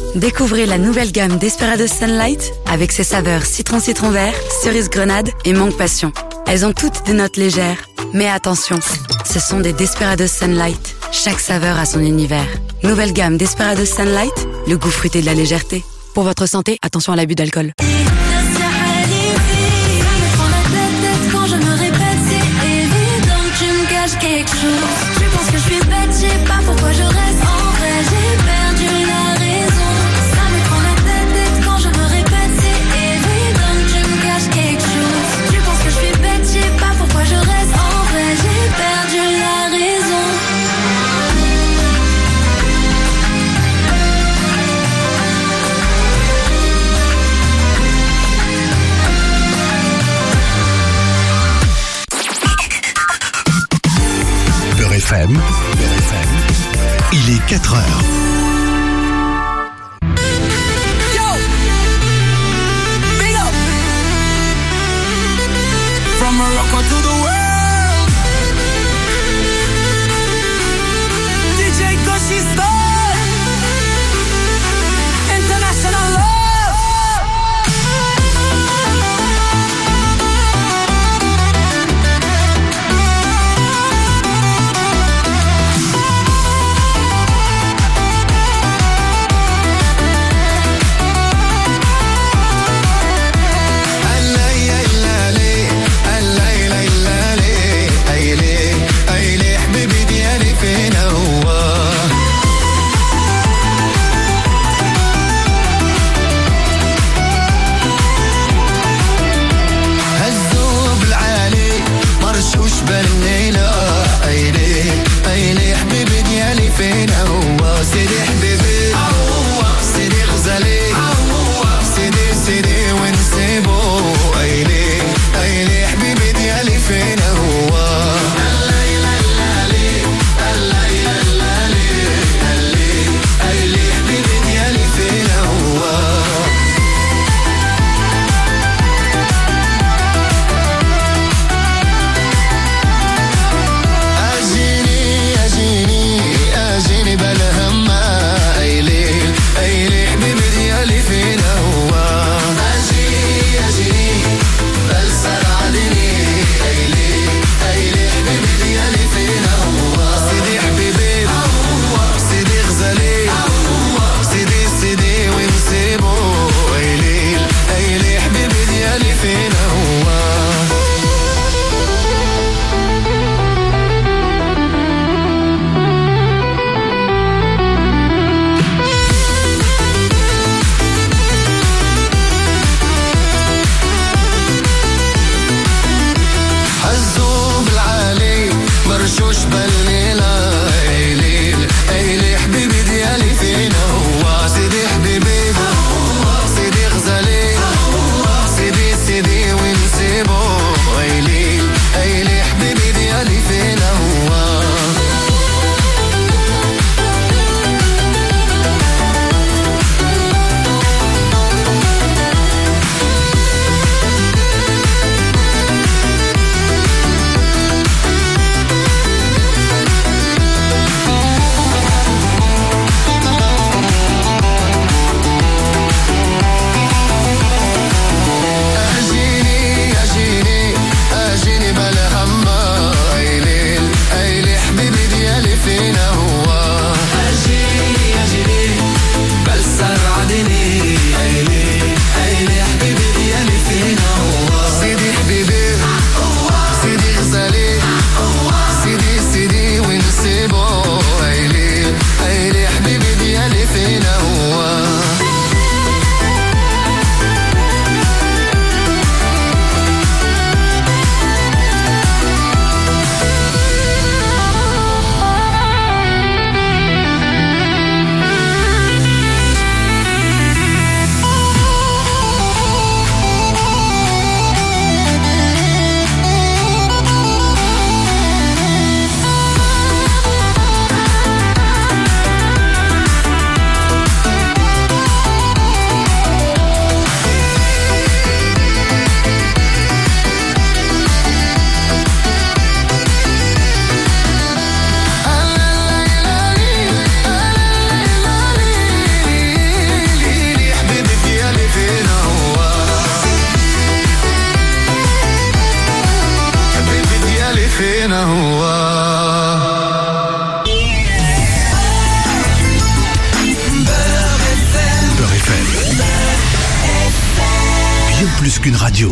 Découvrez la nouvelle gamme Desperados Sunlight avec ses saveurs citron vert, cerise grenade et mangue passion. Elles ont toutes des notes légères. Mais attention, ce sont des Desperados Sunlight. Chaque saveur a son univers. Nouvelle gamme Desperados Sunlight, le goût fruité de la légèreté. Pour votre santé, attention à l'abus d'alcool. Quelque chose. Tu penses que je suis bête, je sais pas pourquoi je reste. En vrai, j'ai perdu la raison. Ça me prend la tête quand je me répète. C'est évident que tu me caches quelque chose. Tu penses que je suis bête, je sais pas pourquoi je reste. En vrai, j'ai perdu la raison. FM, il est 4 heures. Yo! Big up! From Morocco to the world! DJ Koshi Style! International love! plus qu'une radio.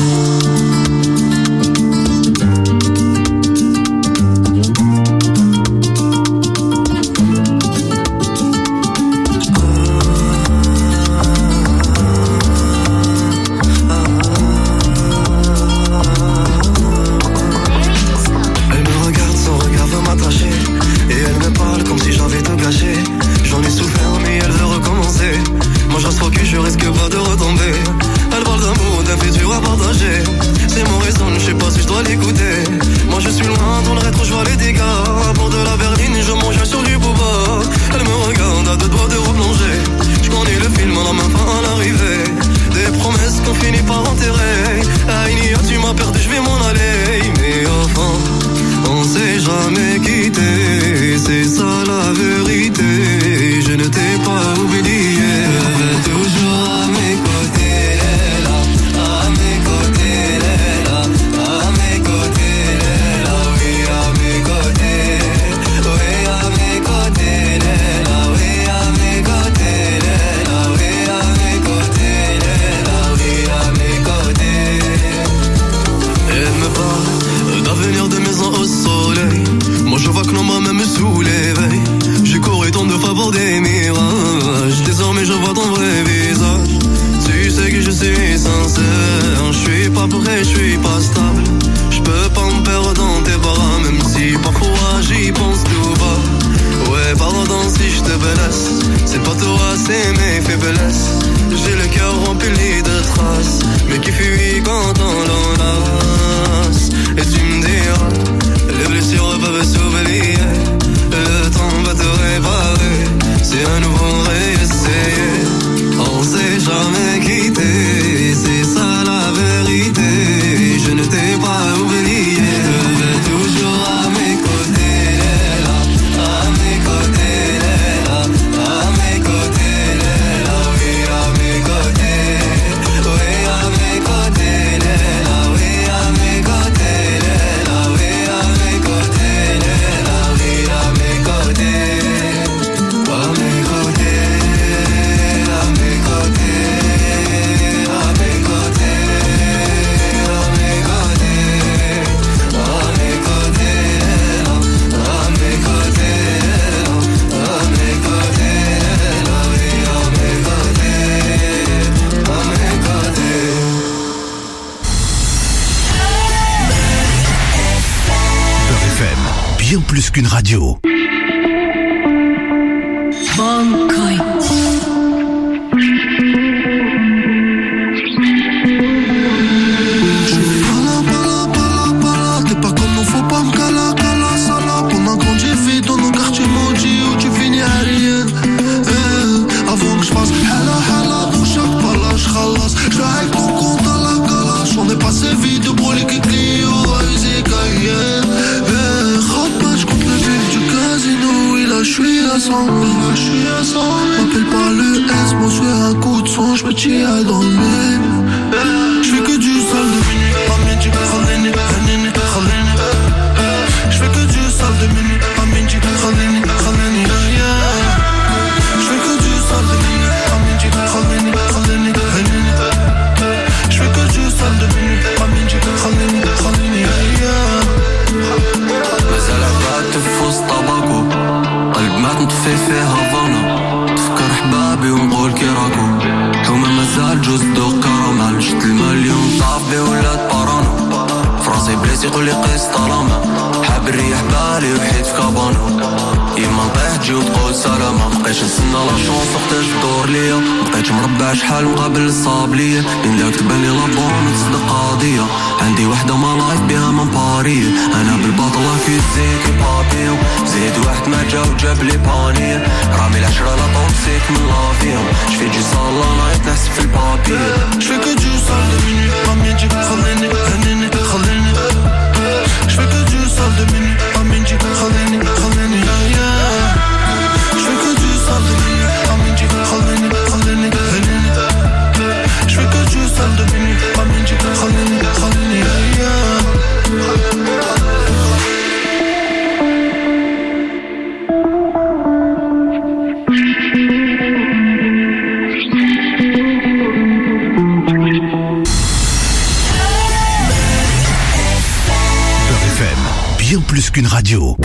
Plus qu'une radio. T'es pas comme nous, faut pas me cala, sala. Pendant qu'on j'ai fait dans nos quartiers maudits où tu finis à rien. Avant que je fasse hala, pour chaque palache, khalas. J'vais avec ton compte à la galache. On est passé vite de brûler qui Clio, Isaac, Cayenne. Je suis à 100, m'appelle pas le S, moi je fais un coup de son, je me tire dans le nez. Je fais que du sale de minuit, Aminji, Khalini, Khalini, Khalini. Je fais que du sale de minuit, Aminji, Khalini, Khalini, je fais que du sale de minuit, Aminji, Khalini, Khalini, Khalini. Je fais que du sale de minuit, Aminji, Khalini, Khalini, مازال عباد في وسط طباكو قلب ما تنطفي فيه هافانا تفكر حبابي ونقول كي راكو حومة مازال جوز دوق كرامال شت المليون طاف بي ولاد بارانو فراسي بليس يقولي قيس طالما حاب الريح بالي وحيد في كابانو إما نطيح تجي وتقول سلامة مبقيتش نسنى لا شونس وقتاش تدور ليا مبقيتش مربع شحال مقابل الصاب ليا من داك تبانلي لابون وتصدق قضية عندي وحدة ما لايف بيها من بارية أنا بالبطلة في الزيت بابيو زيد واحد ما جا وجاب لي بانية رامي العشرة لا طوكسيك من لافيهم شفي جي صالة نايت نحسب في البابية شفي كو جو صال دو مني رامي نجي خليني هنيني خليني شفي كو جو صال دو مني رامي نجي خليني خليني شفي كو جو صال دو مني رامي نجي خليني خليني هنيني شفي كو جو صال دو مني رامي نجي خليني خليني qu'une radio.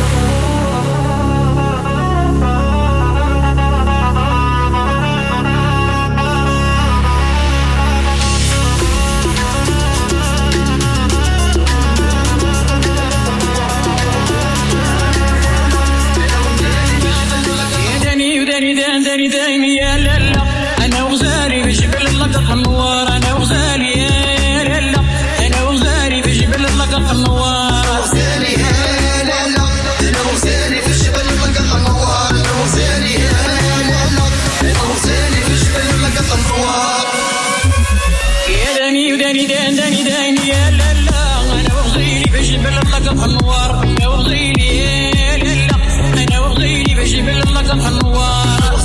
داني يا لالا انا وغزالي في جبل اللقط النوار انا وغزالي يا لالا انا وغزالي في جبل اللقط النوار وغزالي يا لالا انا وغزالي في جبل اللقط النوار انا وغزالي يا لالا انا وغزالي في جبل اللقط النوار يا داني يا لالا انا وغزالي في جبل اللقط النوار انا وغزالي يا لالا انا وغزالي في جبل اللقط النوار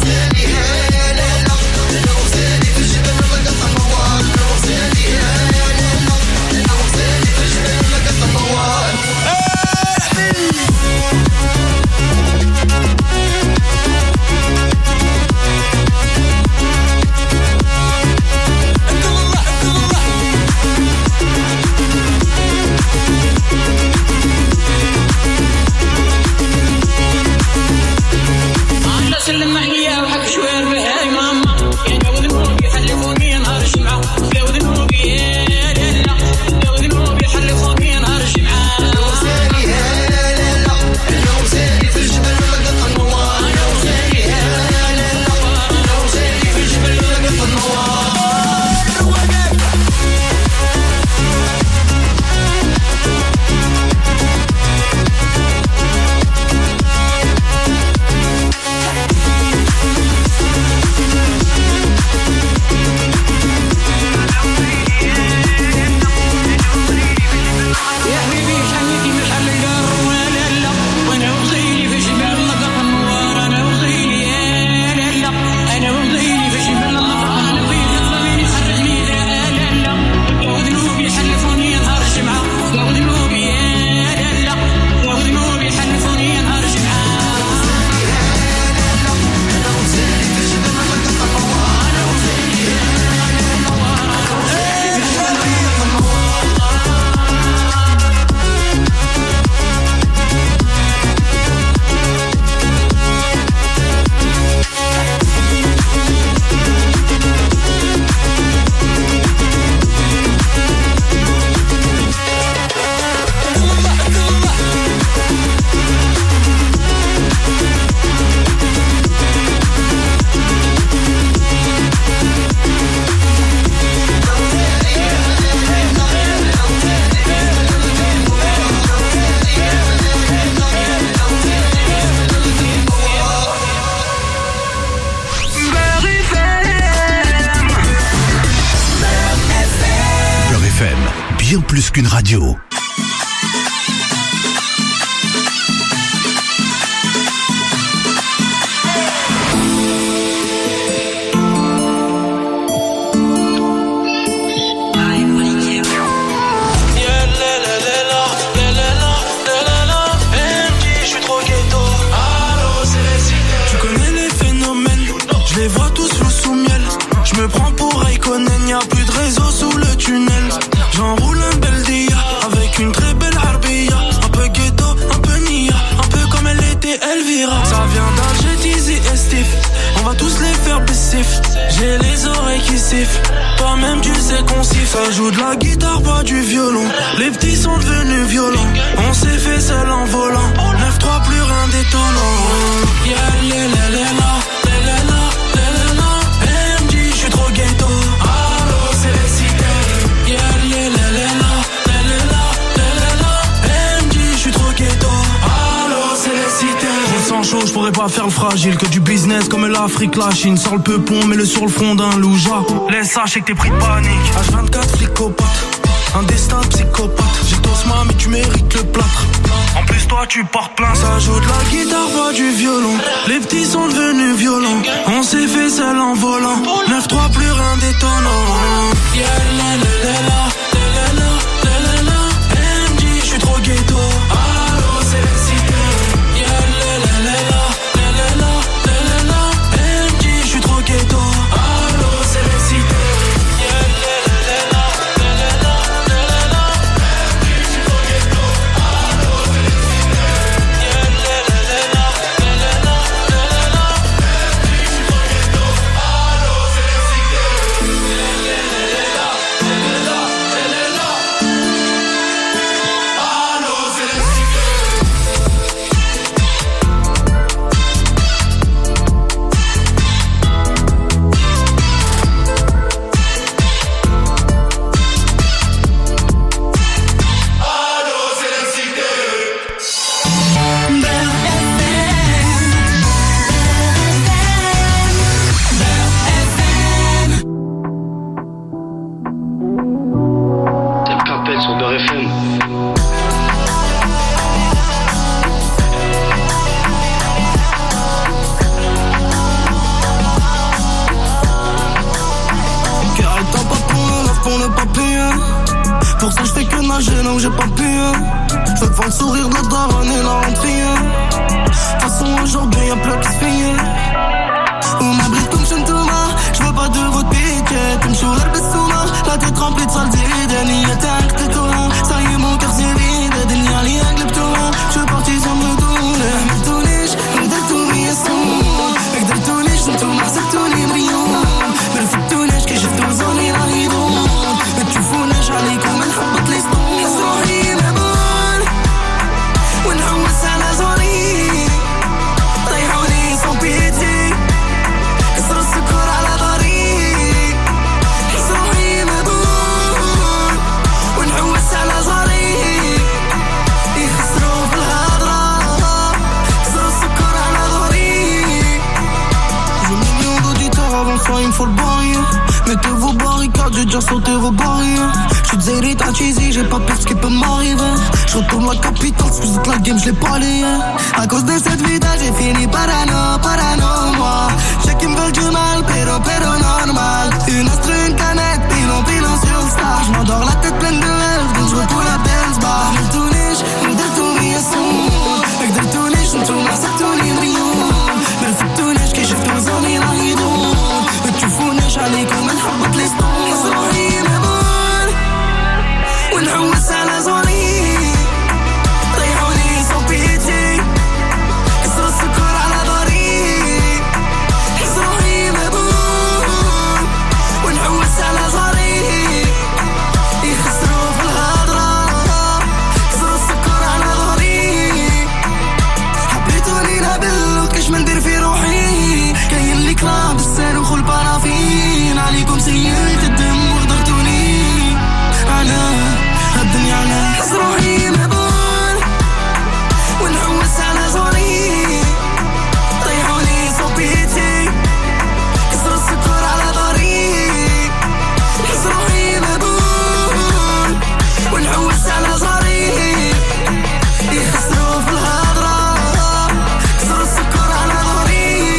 Bien plus qu'une radio. Tu connais les phénomènes, je les vois tous flous sous miel. Je me prends pour Raikkonen, y'a plus de réseau sous le tunnel. J'enroule un bel dia avec une très belle arbilla. Un peu ghetto, un peu nia, un peu comme elle était Elvira. Ça vient d'Alger, Tizi et Steve. On va tous les faire baisser. J'ai les oreilles qui sifflent. Toi-même tu sais qu'on siffle. Ça joue de la guitare, pas du violon. Les petits sont devenus violents. On s'est fait seul en volant. 9-3 plus rien d'étonnant. Yeah, la la la la. Je suis trop ghetto. Allô, c'est les cités. Yeah, la la la. MJ, je suis trop ghetto. Allô, c'est les cités. Je sens chaud, je pourrais pas faire le fragile. Que du business comme l'Afrique, la Chine. Sors le peupon, mets-le sur le front d'un louja. Laisse ça, je sais que t'es pris de panique. H24, flicopathe. Un destin de psychopathe. J'ai tosma, mais tu mérites le plâtre. En plus, toi, tu portes plein. Ça joue de la guitare, pas du violon. Les petits sont devenus violents. On s'est fait seul en volant. 9-3, plus rien d'étonnant. Yeah, la la la la. MJ, je suis trop ghetto. Allô, c'est les cités. Yeah, la la la. MJ, je suis trop ghetto. Allô, c'est les cités. Pour ça j'fais que nager là où j'ai pas pu. J'veux te voir le sourire de la daronne et la rentrée. De toute façon aujourd'hui y'a plus qui se fait. On m'abrite comme Chantoma. J'veux pas de votre pitié. T'm'chou l'arbessouma. La tête remplie de saleté. Dani attaque de toi. Ça y est mon cœur c'est vide. Dani ali agleb toi. J'suis parti sans me donner. Me donner, j'n'dar touni يسون. اقدر تونيش نتو محسبتوني مليون. ما رفدتونيش كي شفتو زوني راهي دون. ما تشوفوناش عليكم نحبط لي سطون. يسروحي مهبول ونحوس على زوري. طيحوني سون بيتي. كسروا السكر على ظهري. يسروحي مهبول ونحوس على زوري. يخسروا في الهضرة. كسروا السكر على ظهري. J'ai millions d'auditeurs avant ça il me faut le barrière. Mettez vos barricades, j'ai déjà sauté vos barrières. J'suis Zérit à Cheesy, j'ai pas peur de ce qui peut m'arriver. J'retourne la capitale, si vous êtes la game, j'l'ai pas lié. À cause de cette vida, j'ai fini parano, moi. J'sais qu'ils me veulent du mal, pero normal. Une astre, une canette, pilon sur le star. J'm'endors la tête pleine de rêves, donc j'retourne la Benz bar. M'd'tounish, m'd'touni يسون. m'd'tounish, n'tou محسبتوني مليون. m'd'tounish كي شفتو زوني راهي يدون. متشوفوناش عليكم نحبط لي سطون. يسروحي مهبول ونحوس على زوري. طيحوني سون بيتي. كسروا السكر على ظهري. يسروحي مهبول ونحوس على زوري. يخسروا في الهضرة. كسروا السكر على ظهري. حبيتوني نهبل وكاش ما ندير في روحي. كاين لي كلاب الصاروخ والبارافين. عليكم سيئت الدم وغدرتوني. على هالدنيا على يسروحي مهبول ونحوس على زوري. طيحوني سون بيتي. كسروا السكر على ظهري. يسروحي مهبول ونحوس على زوري. يخسروا في الهضرة. كسروا السكر على ظهري.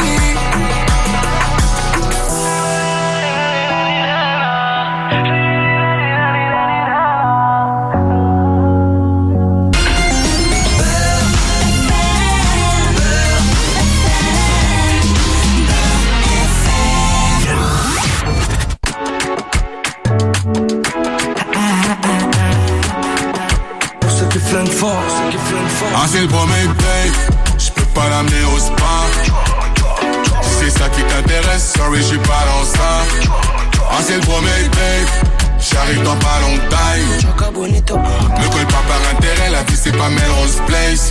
Pour ceux qui flânent fort, Ah c'est le premier date, j'peux pas l'amener au spa. Si c'est ça qui t'intéresse, sorry j'suis pas dans ça. Ah c'est le premier date, j'arrive dans pas longtemps. Ne colle pas par intérêt, la vie c'est pas Melrose Place.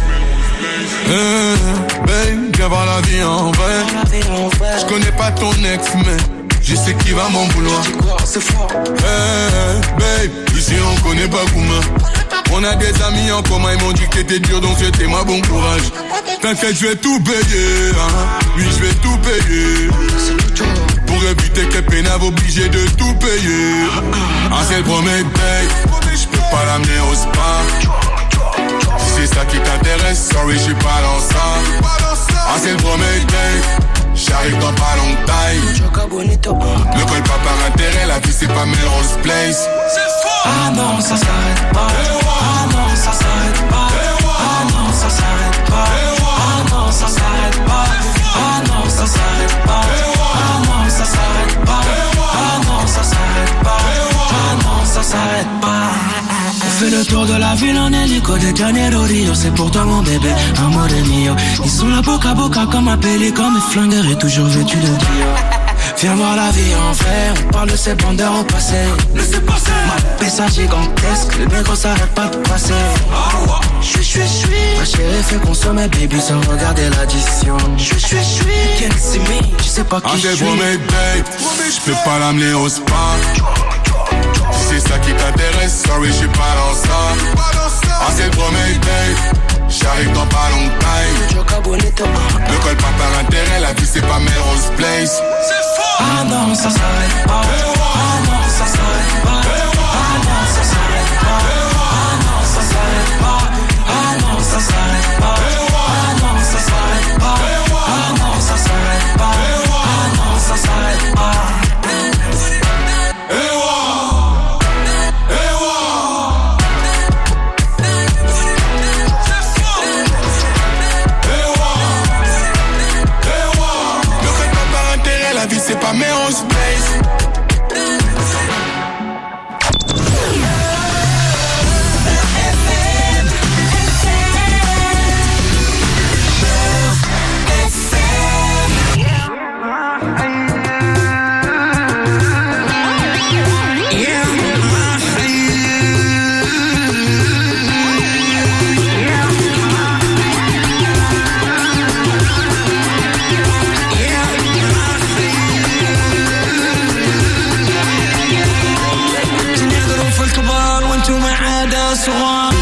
Babe, viens voir la vie en vrai. J'connais pas ton ex mais je sais qui va m'en vouloir. Babe, ici on connaît pas Gouma. On a des amis en commun, ils m'ont dit que t'étais dur donc c'était moi bon courage. T'inquiète, je vais tout payer, hein. Oui, je vais tout payer. Pour éviter que pénave obligé de tout payer. Ah, c'est le premier date, je peux pas l'amener au spa. Si c'est ça qui t'intéresse, sorry, je suis pas dans ça. Ah, c'est le premier date, j'arrive dans pas longtemps. Ne colle pas par intérêt, la vie c'est pas Melrose Place. Ah non, ça s'arrête pas. Ah non, ça s'arrête pas. Ah non, ça s'arrête pas. Ah non, ça s'arrête pas. Ah non, ça s'arrête pas. Ah non, ça s'arrête pas. Ah non, ça s'arrête pas. Ah non, ça s'arrête pas. On fait le tour de la ville en hélico de Janeiro Rio. C'est pour toi mon bébé, amore mio. Ils sont là boca à boca comme un pélican. Mes flingueurs et toujours vêtus de Dio. Viens voir la vie en vrai, on parle de ces bandeurs au passé. Laissez passer. Ma pessa gigantesque, le négro s'arrête pas de passer. J'suis. Ma chérie fait consommer baby sans regarder l'addition. J'suis. Can't see me, je sais pas qui j'suis. Ah c'est le premier date, j'peux pas l'amener au spa. Si c'est ça qui t'intéresse, sorry j'suis pas dans ça. Ah c'est le premier date, j'arrive dans pas longtemps. Ne colle pas par intérêt, la vie c'est pas Melrose Place. Ah non, ça s'arrête pas. Ah non, ça s'arrête pas. Ah non, ça s'arrête pas. Ah non, ça s'arrête pas. Ah non, ça s'arrête pas. Ah non, ça s'arrête pas. Ah non, ça s'arrête pas. Ah non, ça s'arrête pas. la vie c'est pas mais on se baisse. صغار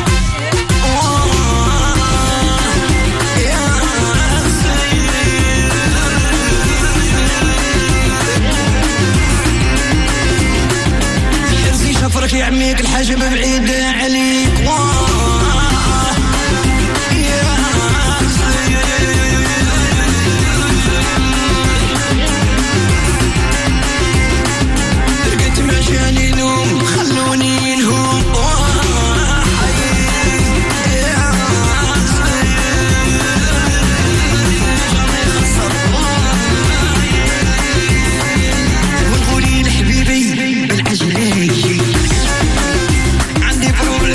حرصي شفرك يعميك الحاجب بعيدة عليك رقت معشاني نوم خلوني الهوم عندي بروبلم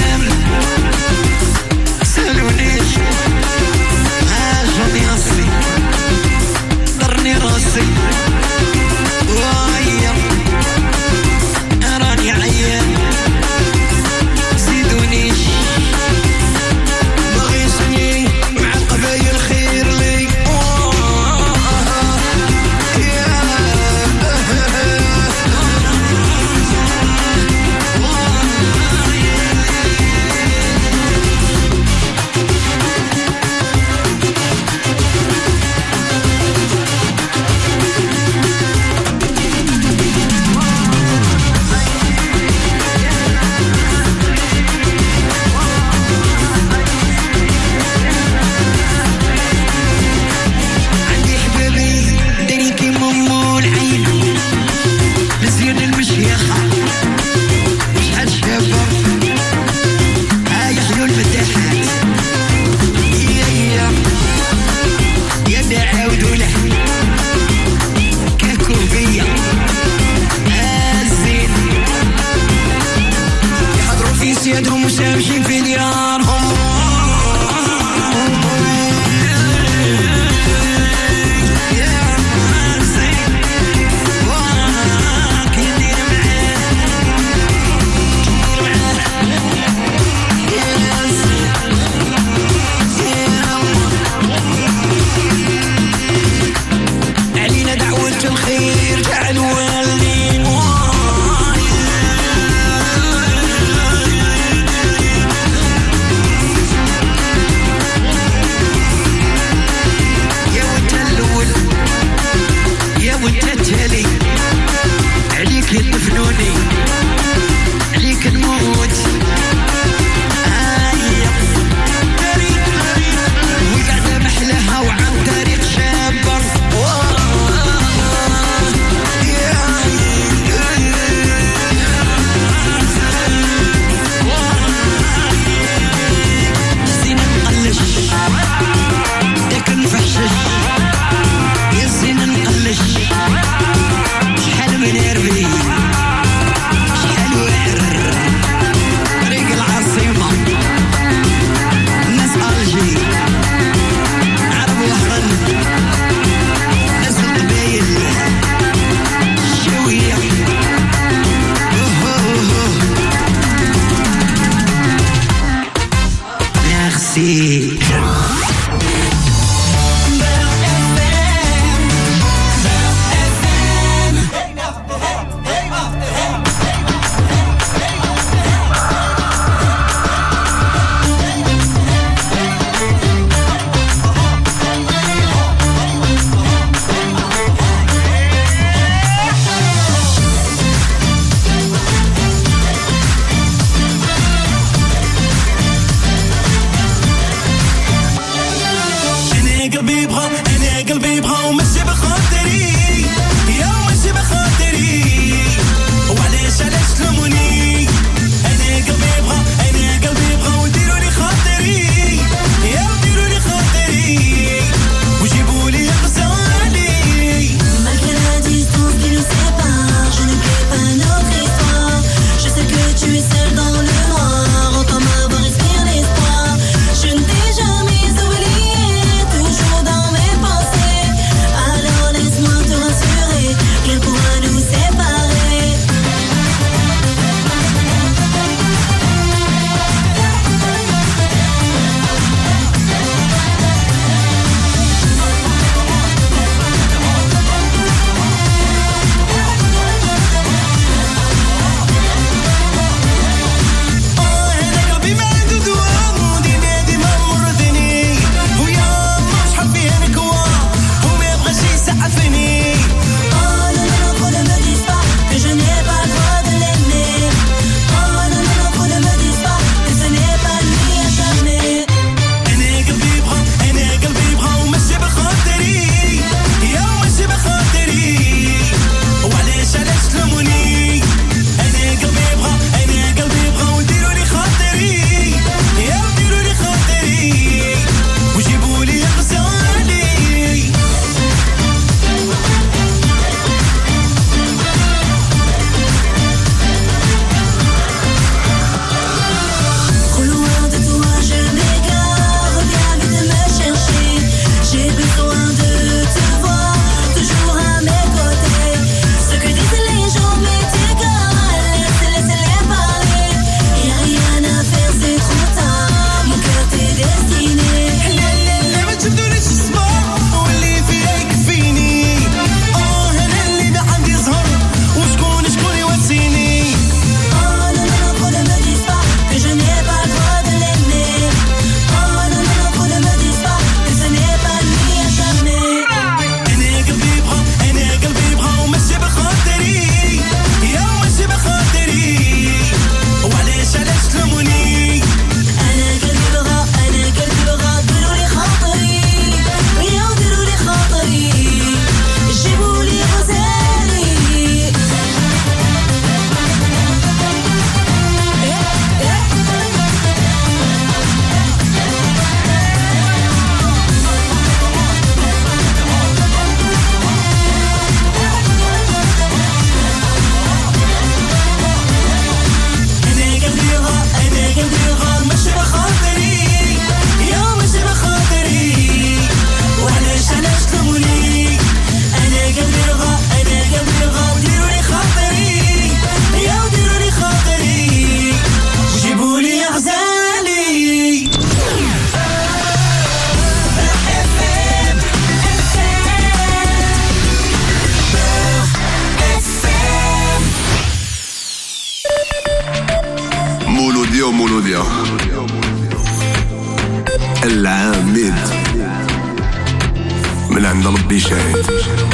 ربي شاهد.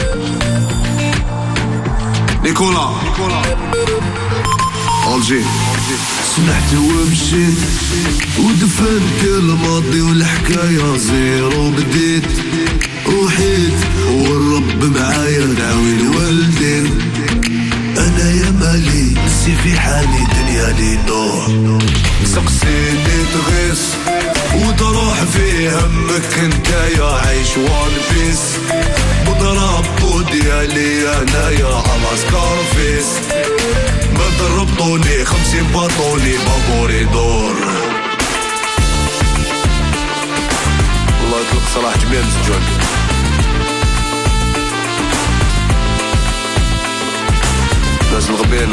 نيكولا الجي سمحت ومشيت ودفنت الماضي والحكاية زيرو بديت وحيد والرب معايا نعوي الوالدين. انا يا مالي نسي في حالي دنيا لي نوح سقسيني تغيس وتروح في همك انت يا عيش وان بيس بضرب ديالي انا يا على سكارفيس ما ضربطوني 50 بطولي بابوري دور. الله يطلق صلاح جميل مسجون. ناس الغبينة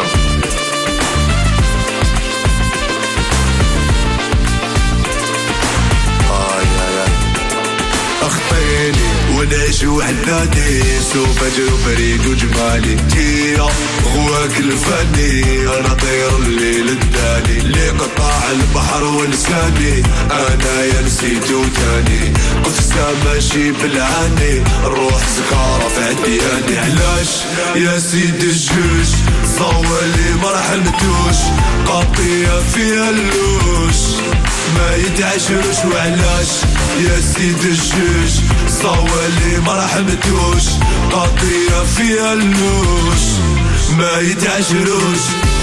اخطيني ونعيش وحداتي سوف اجرو فريد وجمالي تيا غواك الفاني انا طير الليل الداني اللي قطع البحر ولساني انا يا نسيتو تاني قفزة ماشي بالعاني الروح سكارة في عدياني. علاش يا سيد الجوج صوالي ما حلمتوش قضية فيها اللوش ما يتعشروش. وعلاش يا سيد الجوج صوالي ما رحمتوش قضية فيها اللوش ما يتعشروش.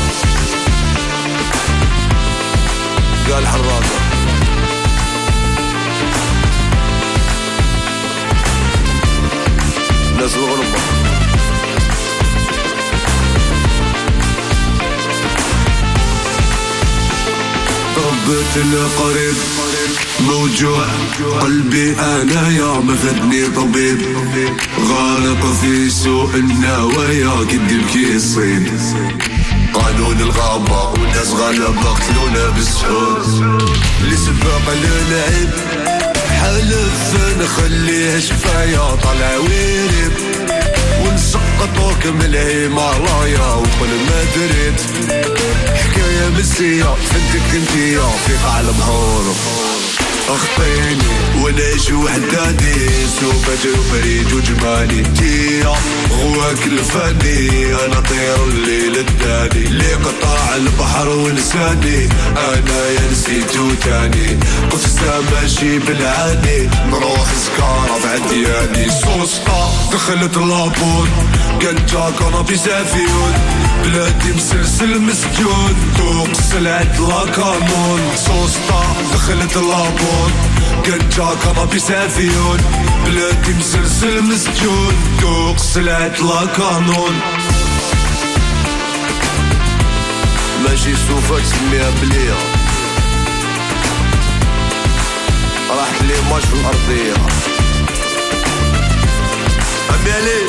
قال حراقة ناس الغربة ربة القريب موجوع قلبي انا يا مفدني طبيب غارق في سوء النوايا قد يبكي الصيد قانون الغابة والناس غلبة قتلونا بالسحور اللي سبق للعب حلف نخليه شفايا طلع ويرب ونسقطوك من الهيمالايا وكل ما دريت حكاية مسية فنتك انتيا في قاع البحور. اخطيني ونعيش وحداني سوف اجرو فريد وجمالي تيا غواك الفاني انا طير الليل الداني اللي قطع البحر ولساني انا يا نسيتو تاني قفزة ماشي بالعاني نروح سكارة بعدياني سوسطة دخلت لابون قنجا كنبي سافيون بلادي مسلسل مسجون توق سلعت لا كانون سوسطة دخلت لابون قنجا كنبي سافيون بلادي مسلسل مسجون توق سلعت لا كانون. ماشي سوفا تسميها بليا راحت لي ماش في الأرضية أمي علي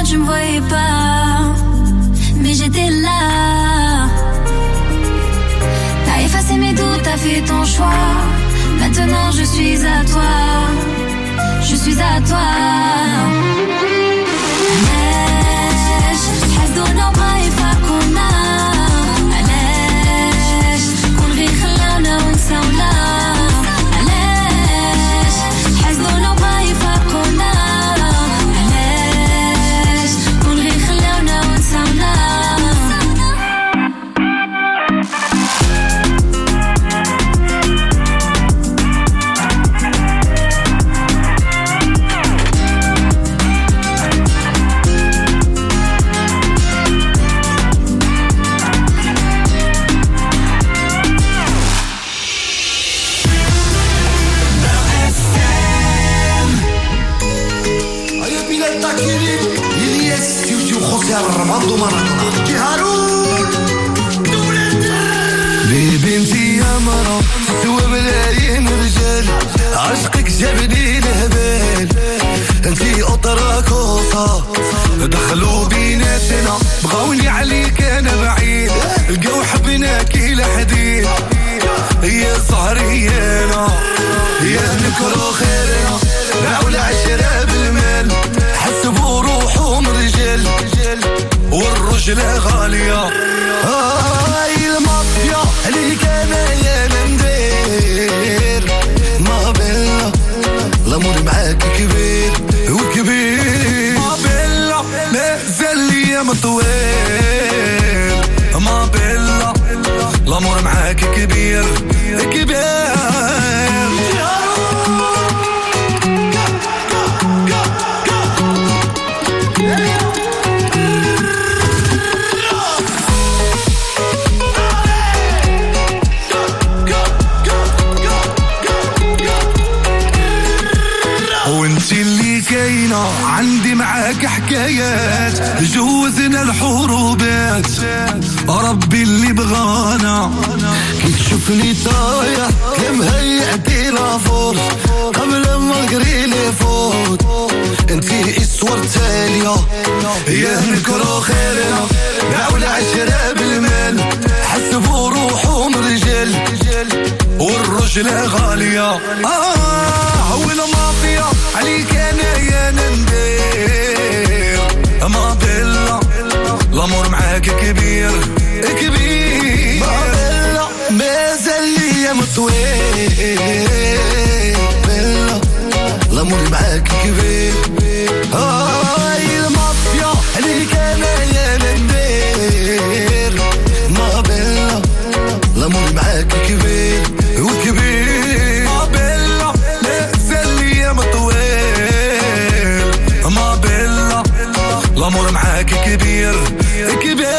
tu me voyais pas, mais j'étais là. T'as effacé mes doutes, t'as fait ton choix. Maintenant je suis à toi, je suis à toi. علاش حسدونا بغا يفارقونا، علاش كون غير خلاونا ونساونا، علاش حسدونا بغا يفارقونا، علاش كون غير خلاونا ونساونا. بنتي يا مرا سوى ملايين رجال، عشقك جابني لهبال، انتي اطراكوصة دخلوا بيناتنا، بغاوني عليك انا بعيد، لقاو حبناكي لحديد، يا صهريانا يا نكرو خيرنا، باعوا العشرة بالمال، حسبوا روحهم رجال والرجلة غالية. المافيا عليك انا يا ندير، ما بلا الامور معاك كبير وكبير، ما بلا مازال ليا مطويل، ما بلا الامور معاك كبير كبير. عندي معاك حكايات، جوزنا الحروبات، ربي اللي بغانا كي تشوفني طايح كمهيئتي لافور، قبل ما نقري لي فوت انتي اسور تالية، يا نكرو خيرنا باعوا العشرة بالمال، حسبوا روحهم رجال والرجلة غالية. والمافيا عليك انا يا ندير، ما بلا الامور معاك كبير كبير، ما بلا مازال ليا مطويل، بلا الامور معاك كبير. المافيا عليك انا يا ندير، ما بلا الامور معاك كبير وكبير، ما بلا مازال ليا مطويل، ما بلا الامور معاك كبير كبير.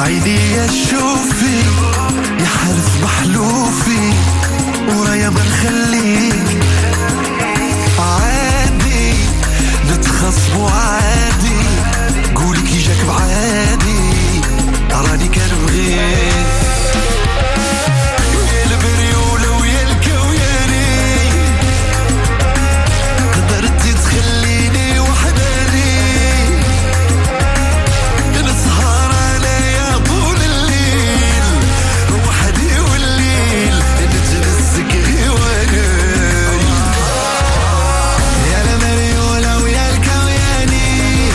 عيني شوفي يا حارس محلوفي ورايا بنخليك عادي نتخصموا عادي قولي كي جاك بعادي راني كان بغيت يا البريولة ويا الكوياني قدرتي تخليني وحداني نسهر عليا طول الليل وحدي والليل نتمسك هوانا يا المريولة ويا الكوياني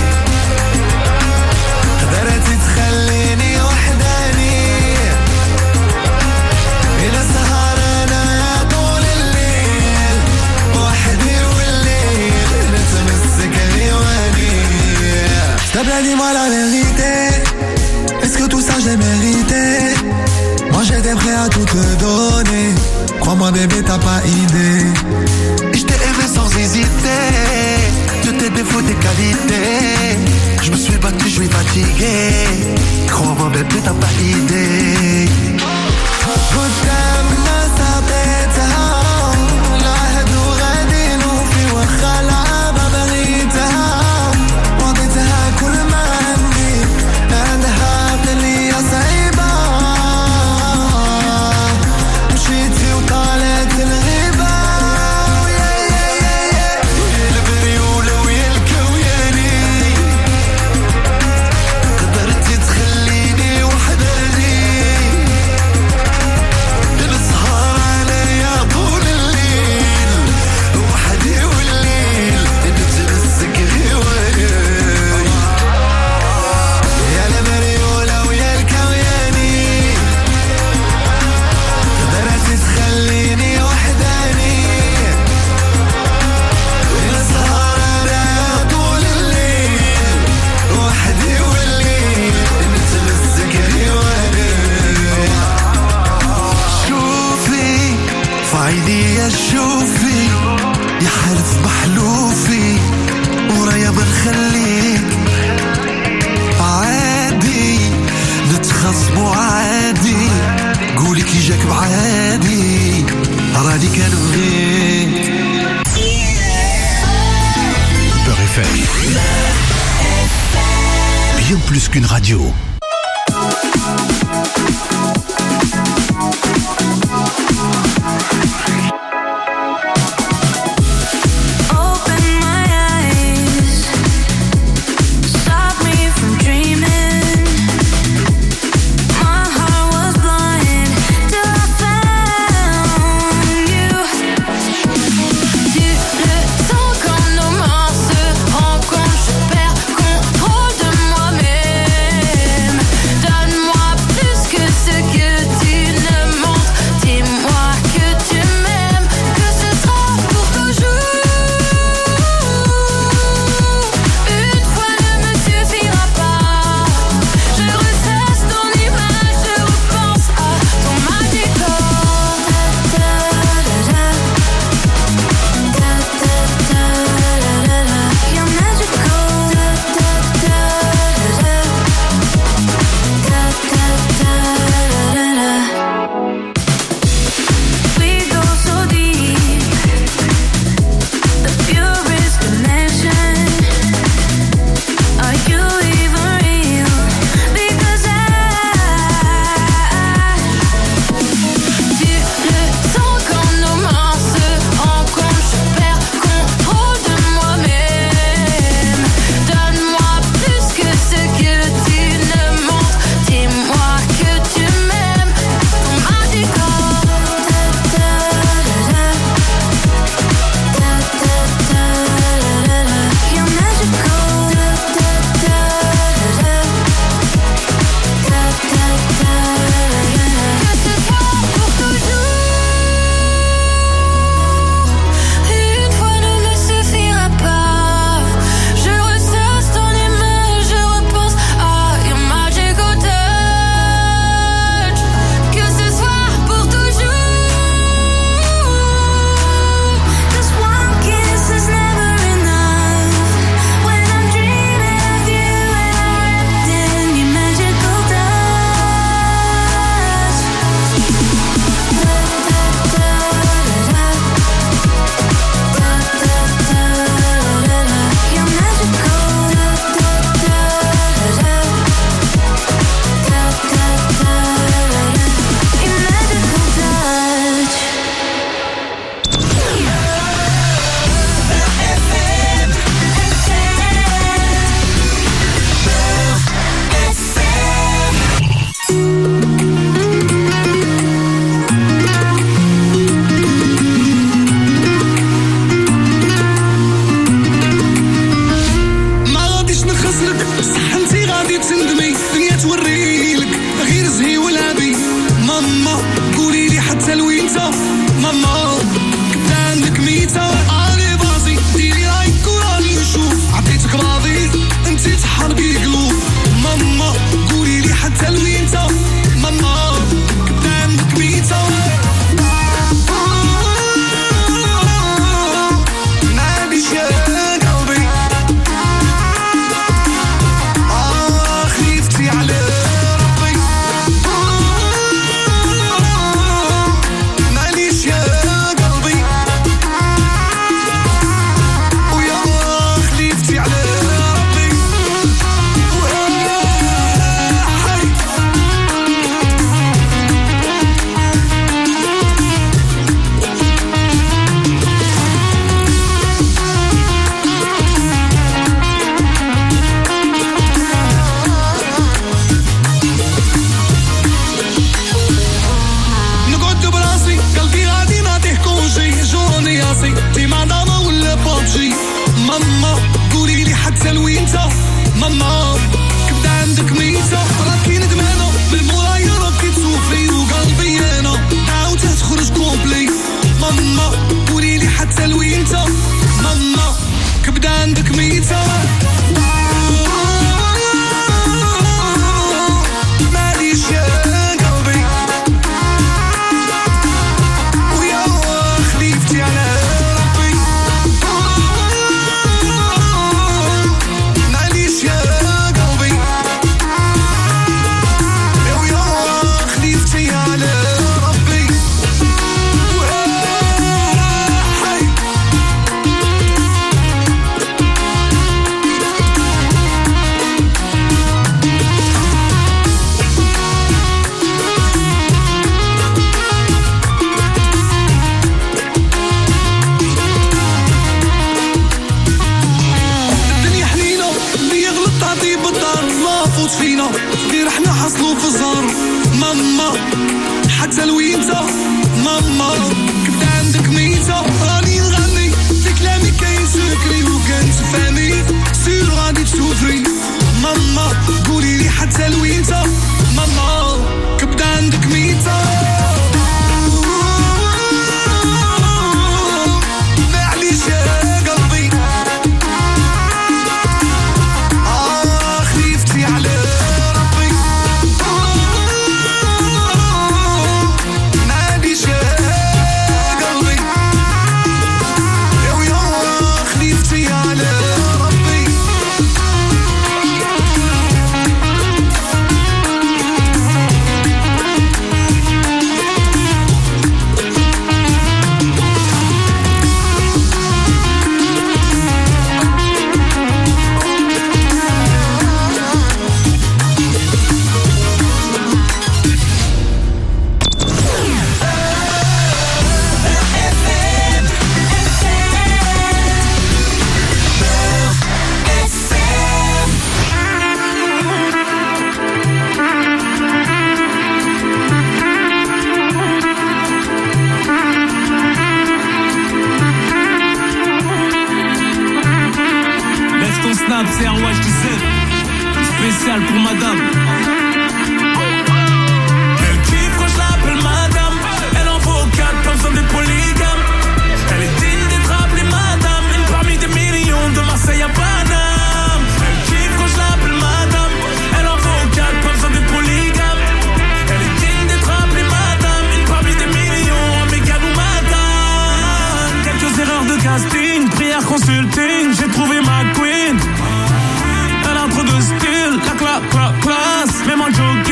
قدرتي تخليني وحداني نسهر عليا طول الليل وحدي والليل نتمسك هوانا. Stop la dis-moi la vérité. Est-ce que tout ça j'ai mérité? Moi j'étais prêt à tout te donner. Crois-moi bébé t'as pas idée. Je t'ai aimé sans hésiter. De tes défauts tes qualités. Je me suis battu, je suis fatigué. Crois-moi bébé t'as pas idée. قدام الناس عطيتها العهد وغادي نوفي وخا لعبة بغيتها وعطيتها كل ما عندي عندها قلية صعيبة مشيتي وطالت الغيبة ويا البريولة ويا الكوياني قدرتي تخليني وحداني نسهر عليا طول الليل وحدي والليل نتمسك هوانا يا المريولة ويا الكوياني قدرتي تخليني وحداني نسهر عليا طول الليل وحدي والليل نتمسك هوانا. شوفي في عيني شوفي يا حارس محلوفي ورايا بنخليك عادي نتخصموا عادي قولي كي جاك بعادي راني كان بغيت. Beurre FM. Bien plus qu'une radio. Open my eyes, stop me from dreaming. My heart was blind till I found you. Tu le sens quand nos mains se rencontrent, je perds contrôle de moi-même. فوت فينا غير حنا حصلو في الزهر ماما حتى لوينتا ماما كبدا عندك ميتة راني نغني في كلامي كاين سكري وكنتفهمي سير غادي تسوفري ماما قولي لي حتى لوينتا ماما كبدا عندك ميتة معليش يا قلبي خليفتي على ربي معليش يا قلبي يا ويا خليفتي على ربي C'est un watch de Z spécial pour madame. Elle kiffe quand je l'appelle madame. Elle en vaut 4, pas besoin d'être polygame. Elle est digne d'être appelée madame. Une parmi des millions de Marseille à Paname. Elle kiffe quand je l'appelle madame. Elle en vaut 4, pas besoin d'être polygame. Elle est digne d'être appelée madame. Une parmi des millions à Mégane ou madame. Quelques erreurs de casting, prière consulting. J'ai trouvé ma queen. Elle a trop de style, la classe, même en jogging.